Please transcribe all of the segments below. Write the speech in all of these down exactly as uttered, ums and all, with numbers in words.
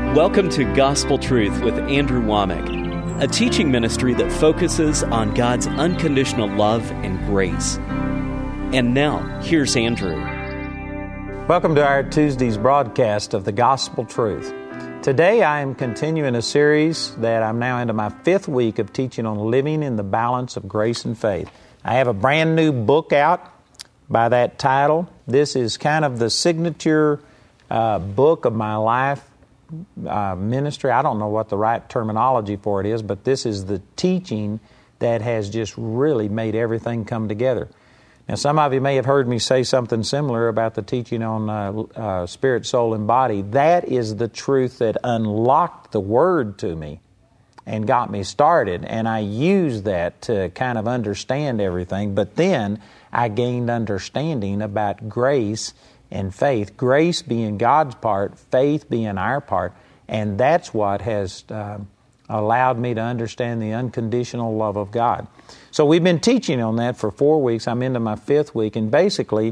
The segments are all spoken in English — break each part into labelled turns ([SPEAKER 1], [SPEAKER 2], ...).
[SPEAKER 1] Welcome to Gospel Truth with Andrew Womack, a teaching ministry that focuses on God's unconditional love and grace. And now, here's Andrew.
[SPEAKER 2] Welcome to our Tuesday's broadcast of the Gospel Truth. Today I am continuing a series that I'm now into my fifth week of teaching on living in the balance of grace and faith. I have a brand new book out by that title. This is kind of the signature uh, book of my life uh, ministry. I don't know what the right terminology for it is, but this is the teaching that has just really made everything come together. Now, some of you may have heard me say something similar about the teaching on uh, uh, spirit, soul, and body. That is the truth that unlocked the Word to me and got me started, and I used that to kind of understand everything. But then I gained understanding about grace and faith. Grace being God's part, faith being our part, and that's what has uh, allowed me to understand the unconditional love of God. So we've been teaching on that for four weeks. I'm into my fifth week, and basically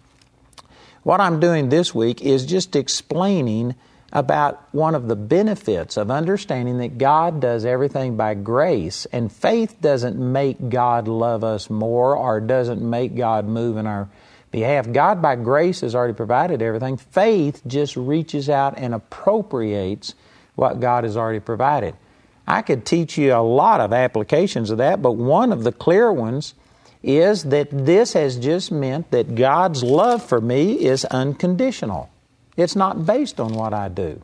[SPEAKER 2] what I'm doing this week is just explaining about one of the benefits of understanding that God does everything by grace, and faith doesn't make God love us more or doesn't make God move in our behalf. God by grace has already provided everything. Faith just reaches out and appropriates what God has already provided. I could teach you a lot of applications of that, but one of the clear ones is that this has just meant that God's love for me is unconditional. It's not based on what I do.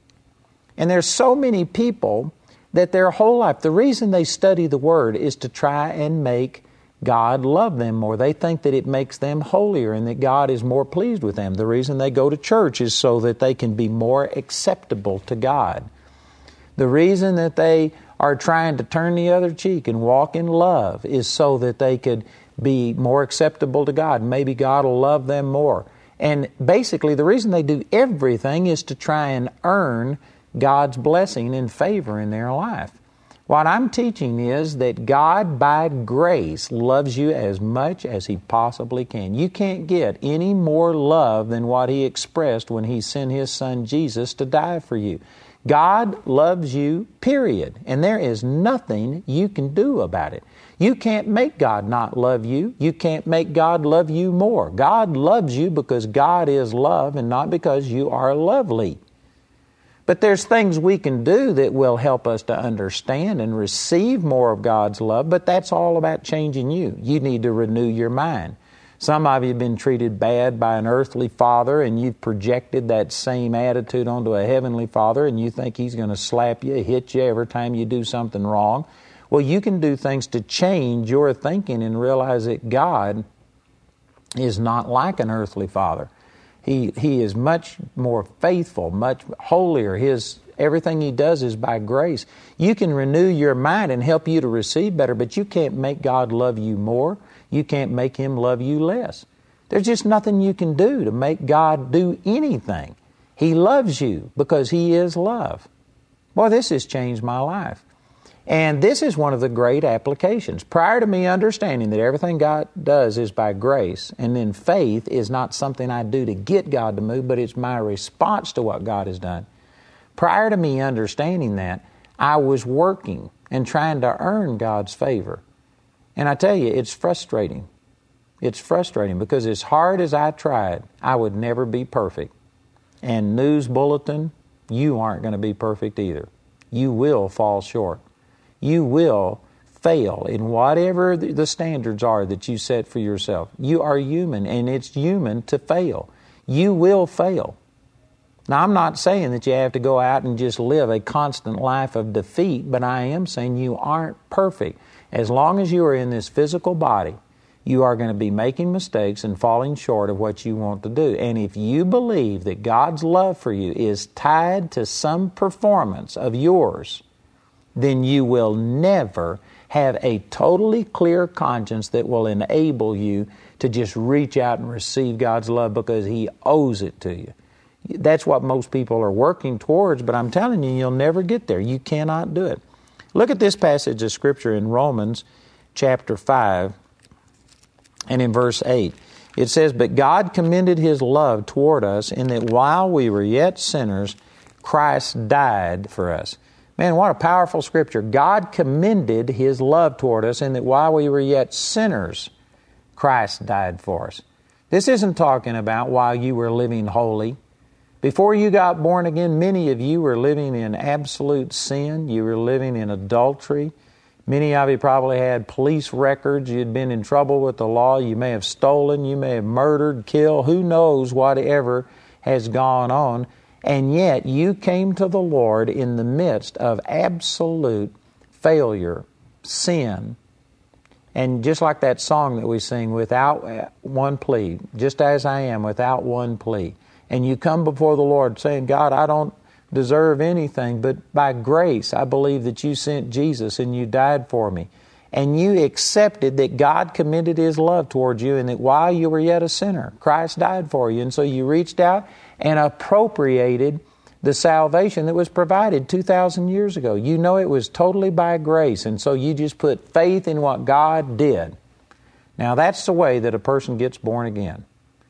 [SPEAKER 2] And there's so many people that their whole life, the reason they study the Word is to try and make God love them more. They think that it makes them holier and that God is more pleased with them. The reason they go to church is so that they can be more acceptable to God. The reason that they are trying to turn the other cheek and walk in love is so that they could be more acceptable to God. Maybe God will love them more. And basically, the reason they do everything is to try and earn God's blessing and favor in their life. What I'm teaching is that God, by grace, loves you as much as He possibly can. You can't get any more love than what He expressed when He sent His Son Jesus to die for you. God loves you, period. And there is nothing you can do about it. You can't make God not love you. You can't make God love you more. God loves you because God is love and not because you are lovely. But there's things we can do that will help us to understand and receive more of God's love, but that's all about changing you. You need to renew your mind. Some of you have been treated bad by an earthly father, and you've projected that same attitude onto a heavenly father, and you think He's going to slap you, hit you every time you do something wrong. Well, you can do things to change your thinking and realize that God is not like an earthly father. He He is much more faithful, much holier. His everything He does is by grace. You can renew your mind and help you to receive better, but you can't make God love you more. You can't make Him love you less. There's just nothing you can do to make God do anything. He loves you because He is love. Boy, this has changed my life. And this is one of the great applications. Prior to me understanding that everything God does is by grace, and then faith is not something I do to get God to move, but it's my response to what God has done. Prior to me understanding that, I was working and trying to earn God's favor. And I tell you, it's frustrating. It's frustrating because as hard as I tried, I would never be perfect. And News Bulletin, you aren't going to be perfect either. You will fall short. You will fail in whatever the standards are that you set for yourself. You are human, and it's human to fail. You will fail. Now, I'm not saying that you have to go out and just live a constant life of defeat, but I am saying you aren't perfect. As long as you are in this physical body, you are going to be making mistakes and falling short of what you want to do. And if you believe that God's love for you is tied to some performance of yours, then you will never have a totally clear conscience that will enable you to just reach out and receive God's love because He owes it to you. That's what most people are working towards, but I'm telling you, you'll never get there. You cannot do it. Look at this passage of Scripture in Romans chapter five and in verse eight. It says, "But God commended His love toward us in that while we were yet sinners, Christ died for us. Man, what a powerful scripture. God commended His love toward us in that while we were yet sinners, Christ died for us. This isn't talking about while you were living holy. Before you got born again, many of you were living in absolute sin. You were living in adultery. Many of you probably had police records. You'd been in trouble with the law. You may have stolen. You may have murdered, killed. Who knows whatever has gone on. And yet you came to the Lord in the midst of absolute failure, sin. And just like that song that we sing, without one plea, just as I am, without one plea. And you come before the Lord saying, God, I don't deserve anything, but by grace I believe that you sent Jesus and you died for me. And you accepted that God commended His love towards you and that while you were yet a sinner, Christ died for you. And so you reached out and appropriated the salvation that was provided two thousand years ago. You know it was totally by grace, and so you just put faith in what God did. Now that's the way that a person gets born again.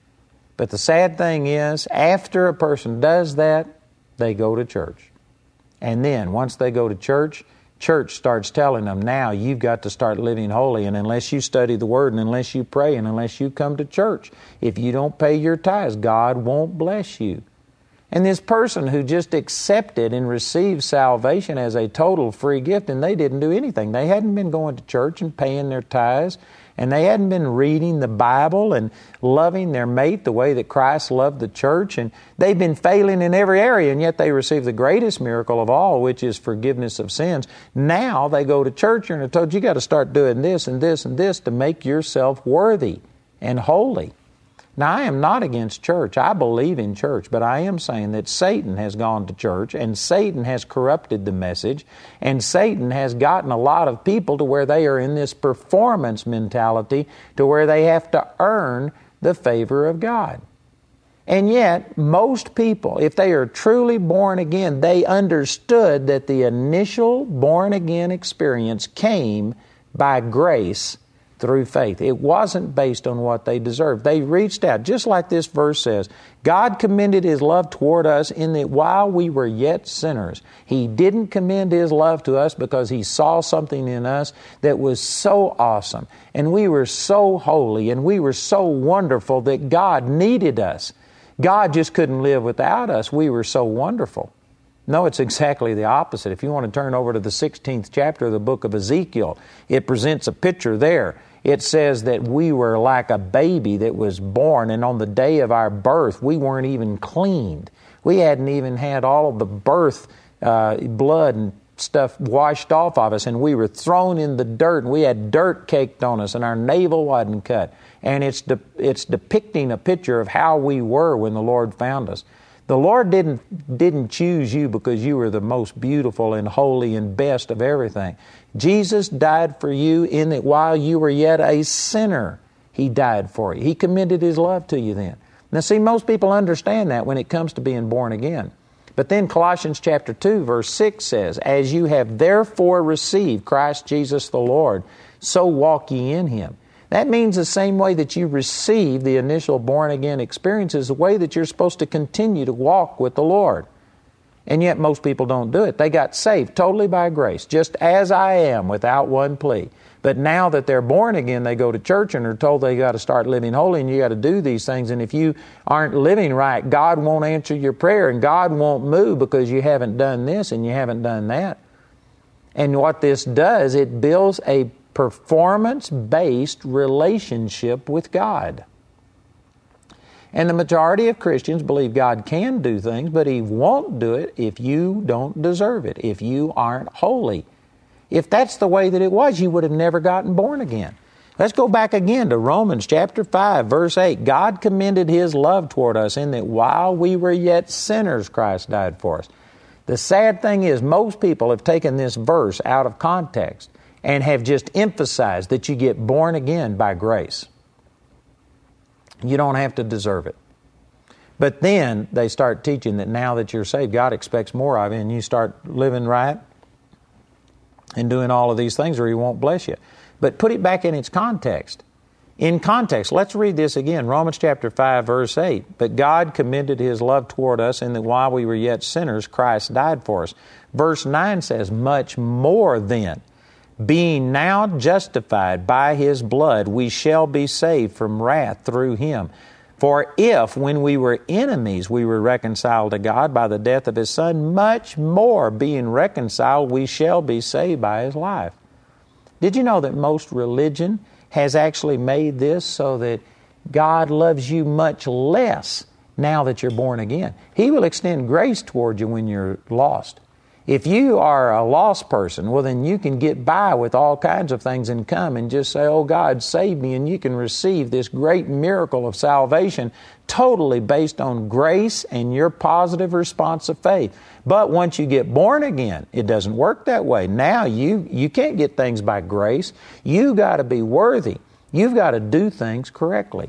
[SPEAKER 2] But the sad thing is, after a person does that, they go to church. And then, once they go to church, church starts telling them, now you've got to start living holy, and unless you study the Word, and unless you pray, and unless you come to church, if you don't pay your tithes, God won't bless you. And this person who just accepted and received salvation as a total free gift, and they didn't do anything. They hadn't been going to church and paying their tithes, and they hadn't been reading the Bible and loving their mate the way that Christ loved the church, and they've been failing in every area, and yet they received the greatest miracle of all, which is forgiveness of sins. Now they go to church and are told, you got to start doing this and this and this to make yourself worthy and holy. Now, I am not against church. I believe in church, but I am saying that Satan has gone to church, and Satan has corrupted the message, and Satan has gotten a lot of people to where they are in this performance mentality to where they have to earn the favor of God. And yet, most people, if they are truly born again, they understood that the initial born-again experience came by grace through faith. It wasn't based on what they deserved. They reached out, just like this verse says, God commended His love toward us in that while we were yet sinners. He didn't commend His love to us because He saw something in us that was so awesome, and we were so holy, and we were so wonderful that God needed us. God just couldn't live without us. We were so wonderful. No, it's exactly the opposite. If you want to turn over to the sixteenth chapter of the book of Ezekiel, it presents a picture there. It says that we were like a baby that was born, and on the day of our birth, we weren't even cleaned. We hadn't even had all of the birth uh, blood and stuff washed off of us, and we were thrown in the dirt, and we had dirt caked on us, and our navel wasn't cut. And it's de- it's depicting a picture of how we were when the Lord found us. The Lord didn't didn't choose you because you were the most beautiful and holy and best of everything. Jesus died for you in that while you were yet a sinner, He died for you. He commended His love to you then. Now see, most people understand that when it comes to being born again. But then Colossians chapter two verse six says, as you have therefore received Christ Jesus the Lord, so walk ye in Him. That means the same way that you receive the initial born-again experience is the way that you're supposed to continue to walk with the Lord. And yet most people don't do it. They got saved totally by grace, just as I am, without one plea. But now that they're born again, they go to church and are told they got to start living holy and you got to do these things. And if you aren't living right, God won't answer your prayer and God won't move because you haven't done this and you haven't done that. And what this does, it builds a performance-based relationship with God. And the majority of Christians believe God can do things, but He won't do it if you don't deserve it, if you aren't holy. If that's the way that it was, you would have never gotten born again. Let's go back again to Romans chapter five, verse eight. God commended His love toward us in that while we were yet sinners, Christ died for us. The sad thing is, most people have taken this verse out of context and have just emphasized that you get born again by grace. You don't have to deserve it. But then they start teaching that now that you're saved, God expects more of you, and you start living right and doing all of these things or He won't bless you. But put it back in its context. In context, let's read this again. Romans chapter five, verse eight. But God commended His love toward us in that while we were yet sinners, Christ died for us. Verse nine says, much more then, being now justified by His blood, we shall be saved from wrath through Him. For if, when we were enemies, we were reconciled to God by the death of His Son, much more, being reconciled, we shall be saved by His life. Did you know that most religion has actually made this so that God loves you much less now that you're born again? He will extend grace toward you when you're lost. If you are a lost person, well, then you can get by with all kinds of things and come and just say, oh, God, save me, and you can receive this great miracle of salvation totally based on grace and your positive response of faith. But once you get born again, it doesn't work that way. Now you, you can't get things by grace. You've got to be worthy. You've got to do things correctly.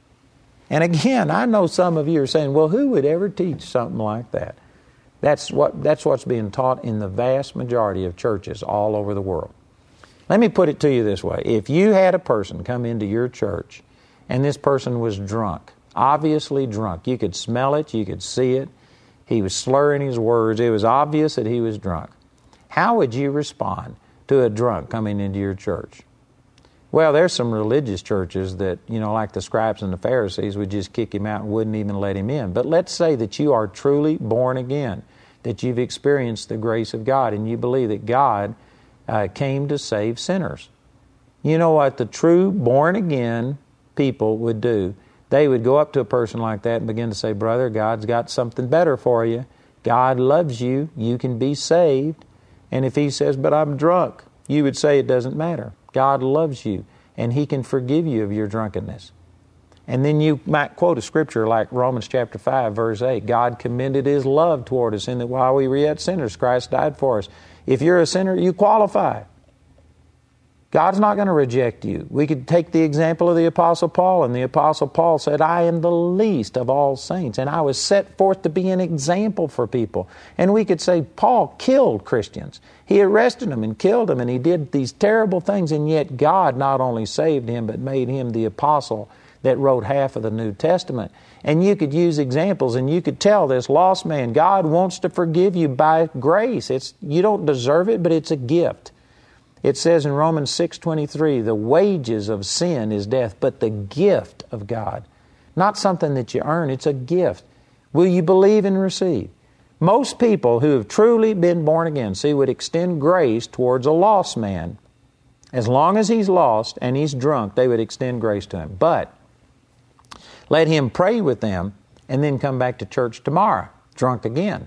[SPEAKER 2] And again, I know some of you are saying, well, who would ever teach something like that? That's what that's what's being taught in the vast majority of churches all over the world. Let me put it to you this way. If you had a person come into your church and this person was drunk, obviously drunk, you could smell it, you could see it, he was slurring his words, it was obvious that he was drunk, how would you respond to a drunk coming into your church? Well, there's some religious churches that, you know, like the scribes and the Pharisees, would just kick him out and wouldn't even let him in. But let's say that you are truly born again, that you've experienced the grace of God, and you believe that God uh, came to save sinners. You know what the true born-again people would do? They would go up to a person like that and begin to say, brother, God's got something better for you. God loves you. You can be saved. And if he says, but I'm drunk, you would say it doesn't matter. God loves you, and He can forgive you of your drunkenness. And then you might quote a scripture like Romans chapter five, verse eight. God commended His love toward us in that while we were yet sinners, Christ died for us. If you're a sinner, you qualify. God's not going to reject you. We could take the example of the Apostle Paul, and the Apostle Paul said, I am the least of all saints, and I was set forth to be an example for people. And we could say Paul killed Christians. He arrested them and killed them, and he did these terrible things, and yet God not only saved him, but made him the apostle that wrote half of the New Testament. And you could use examples, and you could tell this lost man, God wants to forgive you by grace. It's, you don't deserve it, but it's a gift. It says in Romans six twenty-three, the wages of sin is death, but the gift of God. Not something that you earn, it's a gift. Will you believe and receive? Most people who have truly been born again, see, would extend grace towards a lost man. As long as he's lost and he's drunk, they would extend grace to him. But let him pray with them and then come back to church tomorrow, drunk again.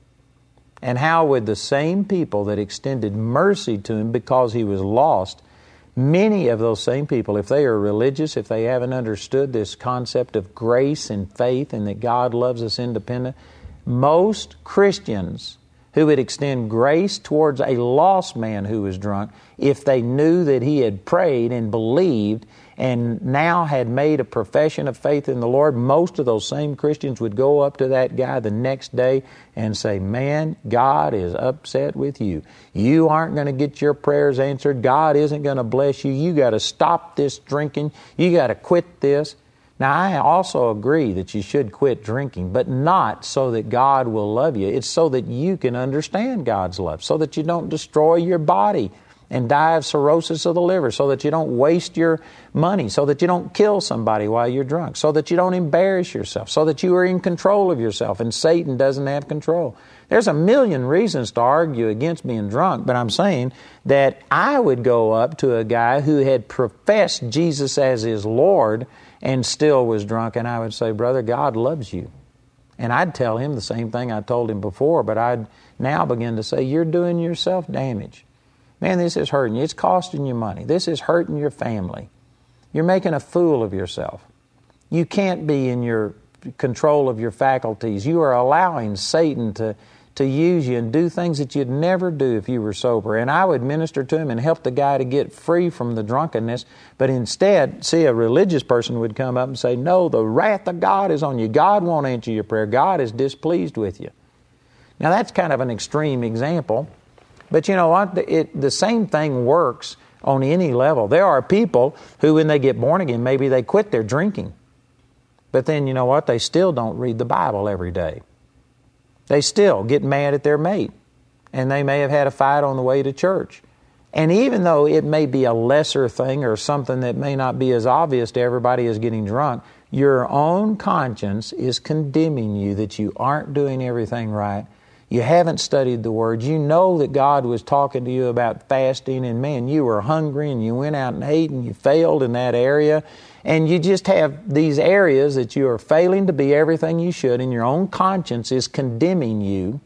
[SPEAKER 2] And how would the same people that extended mercy to him because he was lost, many of those same people, if they are religious, if they haven't understood this concept of grace and faith and that God loves us independent, most Christians who would extend grace towards a lost man who was drunk, if they knew that he had prayed and believed and now had made a profession of faith in the Lord, most of those same Christians would go up to that guy the next day and say, man, God is upset with you. You aren't going to get your prayers answered. God isn't going to bless you. You got to stop this drinking. You got to quit this. Now, I also agree that you should quit drinking, but not so that God will love you. It's so that you can understand God's love, so that you don't destroy your body and die of cirrhosis of the liver, so that you don't waste your money, so that you don't kill somebody while you're drunk, so that you don't embarrass yourself, so that you are in control of yourself and Satan doesn't have control. There's a million reasons to argue against being drunk, but I'm saying that I would go up to a guy who had professed Jesus as his Lord and still was drunk, and I would say, brother, God loves you. And I'd tell him the same thing I told him before, but I'd now begin to say, you're doing yourself damage. Man, this is hurting you. It's costing you money. This is hurting your family. You're making a fool of yourself. You can't be in your control of your faculties. You are allowing Satan to, to use you and do things that you'd never do if you were sober. And I would minister to him and help the guy to get free from the drunkenness. But instead, see, a religious person would come up and say, no, the wrath of God is on you. God won't answer your prayer. God is displeased with you. Now, that's kind of an extreme example. But you know what? It, the same thing works on any level. There are people who, when they get born again, maybe they quit their drinking. But then, you know what? They still don't read the Bible every day. They still get mad at their mate. And they may have had a fight on the way to church. And even though it may be a lesser thing or something that may not be as obvious to everybody as getting drunk, your own conscience is condemning you that you aren't doing everything right. You haven't studied the Word. You know that God was talking to you about fasting, and man, you were hungry and you went out and ate and you failed in that area. And you just have these areas that you are failing to be everything you should, and your own conscience is condemning you.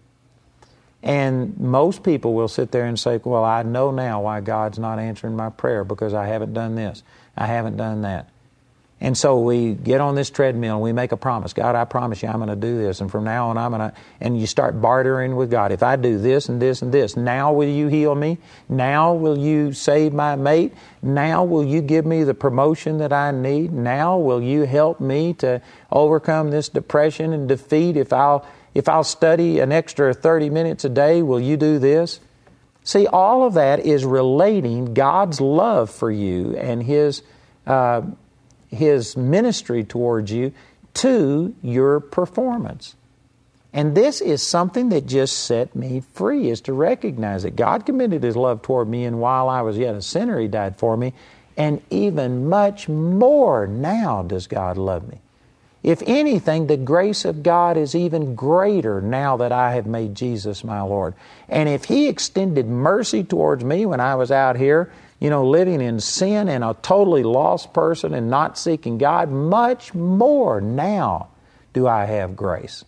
[SPEAKER 2] And most people will sit there and say, well, I know now why God's not answering my prayer, because I haven't done this, I haven't done that. And so we get on this treadmill and we make a promise. God, I promise you I'm going to do this. And from now on I'm going to, and you start bartering with God. If I do this and this and this, now will you heal me? Now will you save my mate? Now will you give me the promotion that I need? Now will you help me to overcome this depression and defeat? If I'll, if I'll study an extra thirty minutes a day, will you do this? See, all of that is relating God's love for you and His uh, His ministry towards you to your performance. And this is something that just set me free, is to recognize that God committed His love toward me, and while I was yet a sinner, He died for me. And even much more now does God love me. If anything, the grace of God is even greater now that I have made Jesus my Lord. And if He extended mercy towards me when I was out here, you know, living in sin and a totally lost person and not seeking God, much more now do I have grace.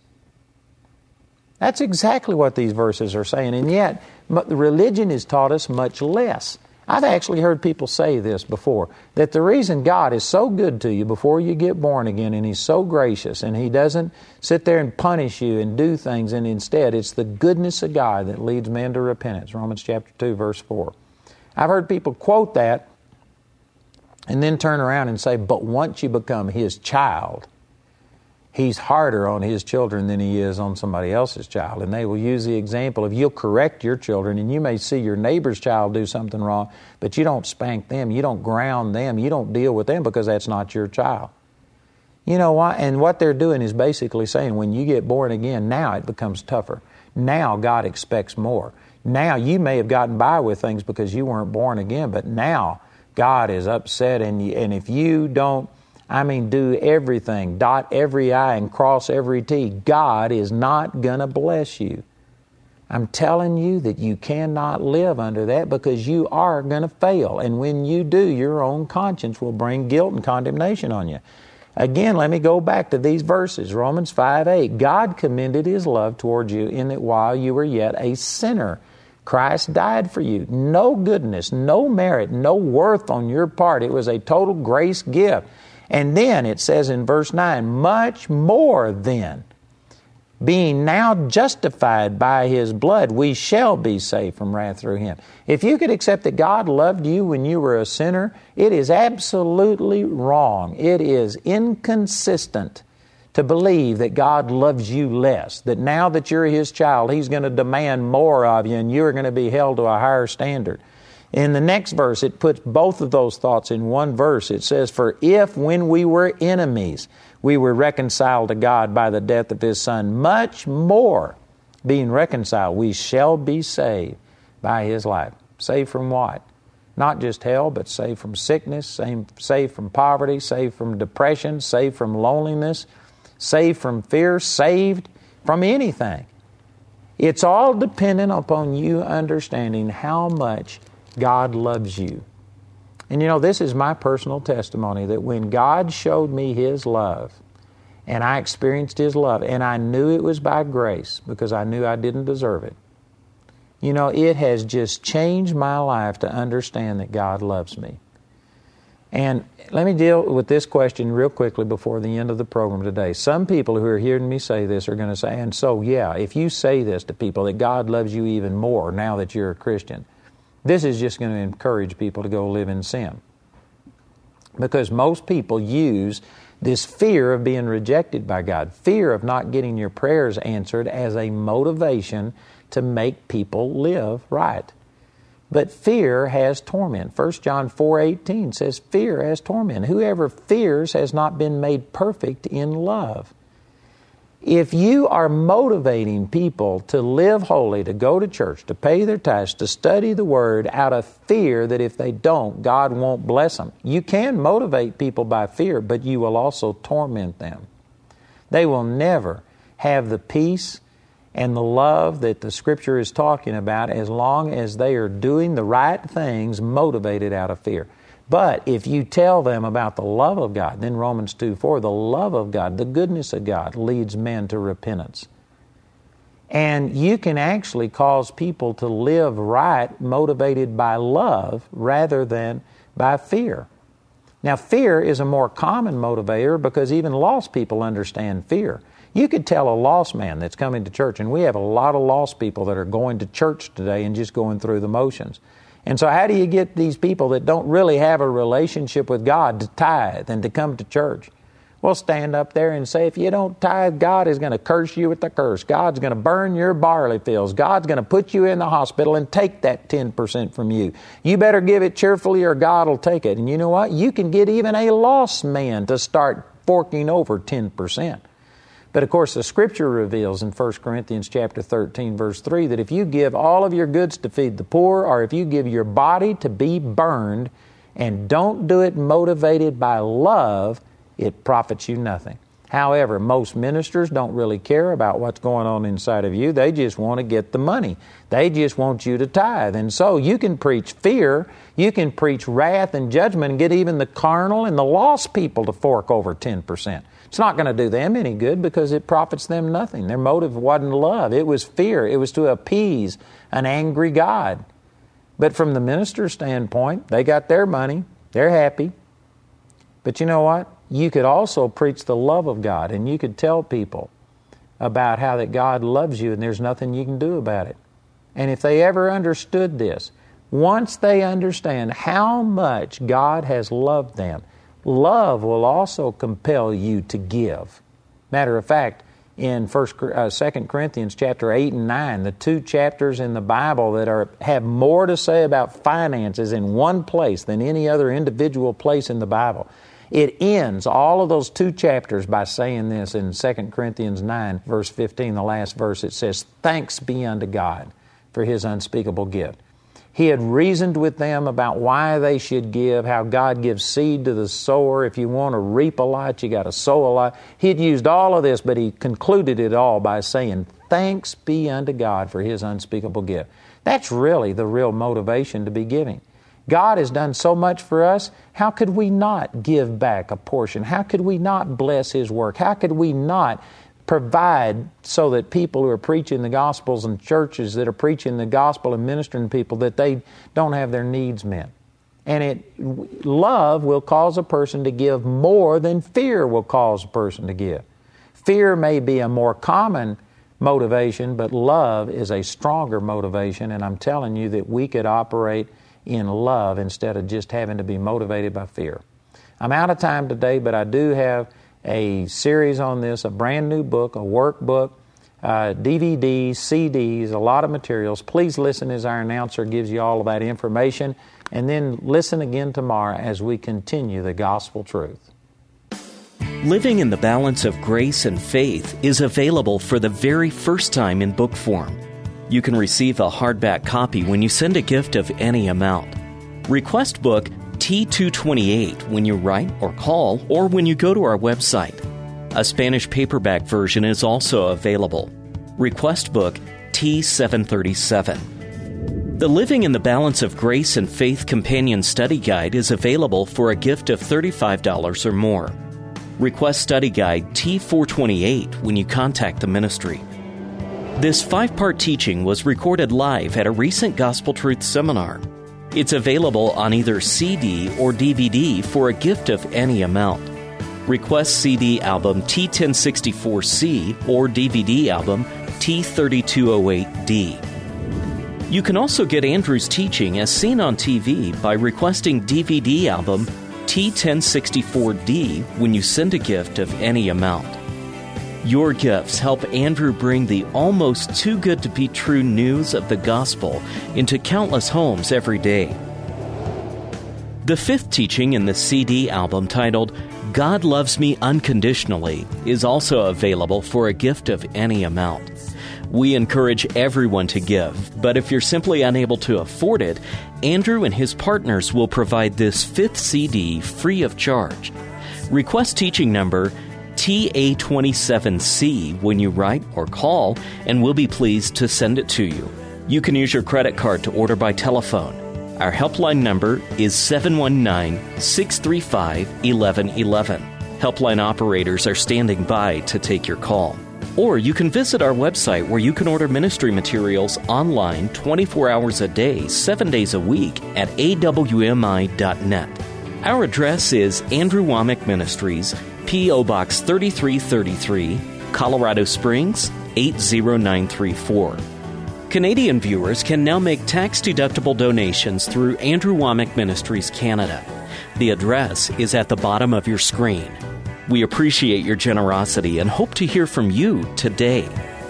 [SPEAKER 2] That's exactly what these verses are saying. And yet, religion has taught us much less. I've actually heard people say this before, that the reason God is so good to you before you get born again, and He's so gracious, and He doesn't sit there and punish you and do things, and instead it's the goodness of God that leads men to repentance. Romans chapter two, verse four. I've heard people quote that and then turn around and say, but once you become His child, He's harder on His children than He is on somebody else's child. And they will use the example of, you'll correct your children, and you may see your neighbor's child do something wrong, but you don't spank them, you don't ground them, you don't deal with them because that's not your child. You know why? And what they're doing is basically saying, when you get born again, now it becomes tougher. Now God expects more. Now you may have gotten by with things because you weren't born again, but now God is upset, and you, and if you don't, I mean, do everything, dot every I and cross every T, God is not going to bless you. I'm telling you that you cannot live under that, because you are going to fail. And when you do, your own conscience will bring guilt and condemnation on you. Again, let me go back to these verses. Romans five eight. God commended His love towards you in that while you were yet a sinner, Christ died for you. No goodness, no merit, no worth on your part. It was a total grace gift. And then it says in verse nine, much more then, being now justified by His blood, we shall be saved from wrath through Him. If you could accept that God loved you when you were a sinner, it is absolutely wrong. It is inconsistent to believe that God loves you less, that now that you're His child, He's going to demand more of you and you're going to be held to a higher standard. In the next verse, it puts both of those thoughts in one verse. It says, for if when we were enemies, we were reconciled to God by the death of His Son, much more, being reconciled, we shall be saved by His life. Saved from what? Not just hell, but saved from sickness, saved from poverty, saved from depression, saved from loneliness, saved from fear, saved from anything. It's all dependent upon you understanding how much God loves you. And you know, this is my personal testimony, that when God showed me His love, and I experienced His love, and I knew it was by grace because I knew I didn't deserve it, you know, it has just changed my life to understand that God loves me. And let me deal with this question real quickly before the end of the program today. Some people who are hearing me say this are going to say, and so yeah, if you say this to people, that God loves you even more now that you're a Christian, this is just going to encourage people to go live in sin. Because most people use this fear of being rejected by God, fear of not getting your prayers answered, as a motivation to make people live right. But fear has torment. First John four eighteen says fear has torment. Whoever fears has not been made perfect in love. If you are motivating people to live holy, to go to church, to pay their tithes, to study the Word out of fear that if they don't, God won't bless them. You can motivate people by fear, but you will also torment them. They will never have the peace and the love that the Scripture is talking about as long as they are doing the right things motivated out of fear. But if you tell them about the love of God, then Romans two four, the love of God, the goodness of God leads men to repentance. And you can actually cause people to live right motivated by love rather than by fear. Now, fear is a more common motivator because even lost people understand fear. You could tell a lost man that's coming to church, and we have a lot of lost people that are going to church today and just going through the motions. And so how do you get these people that don't really have a relationship with God to tithe and to come to church? Well, stand up there and say, if you don't tithe, God is going to curse you with the curse. God's going to burn your barley fields. God's going to put you in the hospital and take that ten percent from you. You better give it cheerfully or God will take it. And you know what? You can get even a lost man to start forking over ten percent. But of course, the Scripture reveals in First Corinthians chapter thirteen, verse three, that if you give all of your goods to feed the poor, or if you give your body to be burned, and don't do it motivated by love, it profits you nothing. However, most ministers don't really care about what's going on inside of you. They just want to get the money. They just want you to tithe. And so you can preach fear, you can preach wrath and judgment, and get even the carnal and the lost people to fork over ten percent. It's not going to do them any good because it profits them nothing. Their motive wasn't love. It was fear. It was to appease an angry God. But from the minister's standpoint, they got their money. They're happy. But you know what? You could also preach the love of God, and you could tell people about how that God loves you and there's nothing you can do about it. And if they ever understood this, once they understand how much God has loved them, love will also compel you to give. Matter of fact, in First, uh, Second Corinthians chapter eight and nine, the two chapters in the Bible that are have more to say about finances in one place than any other individual place in the Bible, it ends all of those two chapters by saying this in Second Corinthians nine, verse fifteen, the last verse. It says, "Thanks be unto God for His unspeakable gift." He had reasoned with them about why they should give, how God gives seed to the sower. If you want to reap a lot, you got to sow a lot. He'd used all of this, but he concluded it all by saying, "Thanks be unto God for His unspeakable gift." That's really the real motivation to be giving. God has done so much for us. How could we not give back a portion? How could we not bless His work? How could we not provide so that people who are preaching the Gospels and churches that are preaching the Gospel and ministering to people, that they don't have their needs met? And it, love will cause a person to give more than fear will cause a person to give. Fear may be a more common motivation, but love is a stronger motivation, and I'm telling you that we could operate in love instead of just having to be motivated by fear. I'm out of time today, but I do have a series on this, a brand new book, a workbook, uh, D V Ds, C Ds, a lot of materials. Please listen as our announcer gives you all of that information, and then listen again tomorrow as we continue the gospel truth.
[SPEAKER 1] Living in the Balance of Grace and Faith is available for the very first time in book form. You can receive a hardback copy when you send a gift of any amount. Request book T two twenty-eight when you write or call, or when you go to our website. A Spanish paperback version is also available. Request book T seven thirty-seven. The Living in the Balance of Grace and Faith Companion Study Guide is available for a gift of thirty-five dollars or more. Request Study Guide T four twenty-eight when you contact the ministry. This five-part teaching was recorded live at a recent Gospel Truth seminar. It's available on either C D or D V D for a gift of any amount. Request C D album T ten sixty-four C or D V D album T thirty-two oh eight D. You can also get Andrew's teaching as seen on T V by requesting D V D album T ten sixty-four D when you send a gift of any amount. Your gifts help Andrew bring the almost too good to be true news of the gospel into countless homes every day. The fifth teaching in the C D album, titled God Loves Me Unconditionally, is also available for a gift of any amount. We encourage everyone to give, but if you're simply unable to afford it, Andrew and his partners will provide this fifth C D free of charge. Request teaching number T A twenty-seven C when you write or call, and we'll be pleased to send it to you. You can use your credit card to order by telephone. Our helpline number is seven one nine, six three five, one one one one. Helpline operators are standing by to take your call. Or you can visit our website where you can order ministry materials online twenty-four hours a day, seven days a week at A W M I dot net. Our address is Andrew Wommack Ministries, P O. Box thirty-three thirty-three, Colorado Springs, eight zero nine three four. Canadian viewers can now make tax-deductible donations through Andrew Wommack Ministries Canada. The address is at the bottom of your screen. We appreciate your generosity and hope to hear from you today.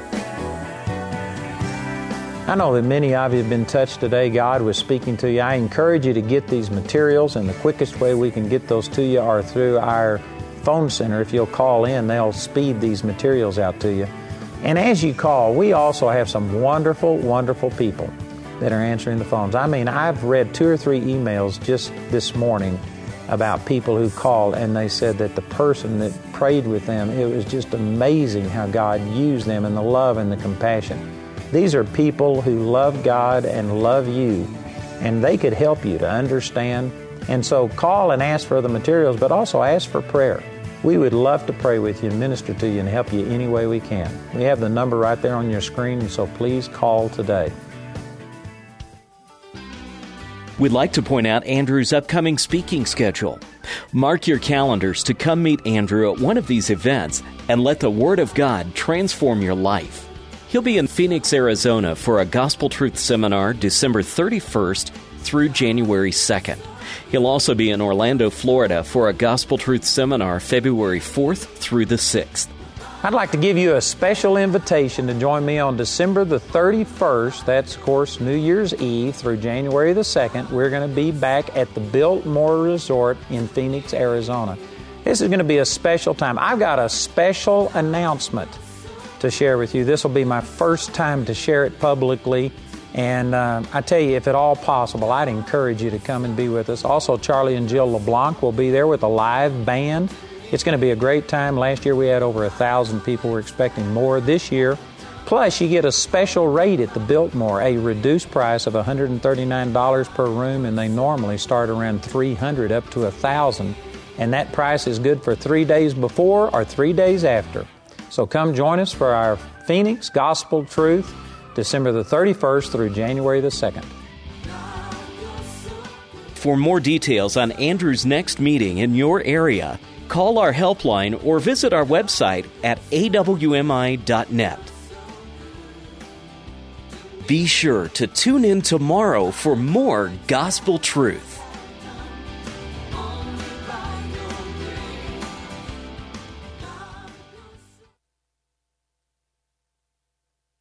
[SPEAKER 2] I know that many of you have been touched today. God was speaking to you. I encourage you to get these materials, and the quickest way we can get those to you are through our phone center. If you'll call in, they'll speed these materials out to you. And as you call, we also have some wonderful, wonderful people that are answering the phones. I mean, I've read two or three emails just this morning about people who called, and they said that the person that prayed with them, it was just amazing how God used them, and the love and the compassion. These are people who love God and love you, and they could help you to understand. And so call and ask for the materials, but also ask for prayer. We would love to pray with you and minister to you and help you any way we can. We have the number right there on your screen, and so please call today.
[SPEAKER 1] We'd like to point out Andrew's upcoming speaking schedule. Mark your calendars to come meet Andrew at one of these events and let the Word of God transform your life. He'll be in Phoenix, Arizona for a Gospel Truth Seminar December thirty-first through January second. He'll also be in Orlando, Florida for a Gospel Truth Seminar February fourth through the sixth.
[SPEAKER 2] I'd like to give you a special invitation to join me on December the thirty-first. That's, of course, New Year's Eve through January the second. We're going to be back at the Biltmore Resort in Phoenix, Arizona. This is going to be a special time. I've got a special announcement to share with you. This will be my first time to share it publicly. And uh, I tell you, if at all possible, I'd encourage you to come and be with us. Also, Charlie and Jill LeBlanc will be there with a live band. It's going to be a great time. Last year we had over a thousand people. We're expecting more this year. Plus, you get a special rate at the Biltmore, a reduced price of one hundred thirty-nine dollars per room, and they normally start around three hundred dollars up to one thousand dollars. And that price is good for three days before or three days after. So come join us for our Phoenix Gospel Truth, December the thirty-first through January the second.
[SPEAKER 1] For more details on Andrew's next meeting in your area, call our helpline or visit our website at A W M I dot net. Be sure to tune in tomorrow for more Gospel Truth.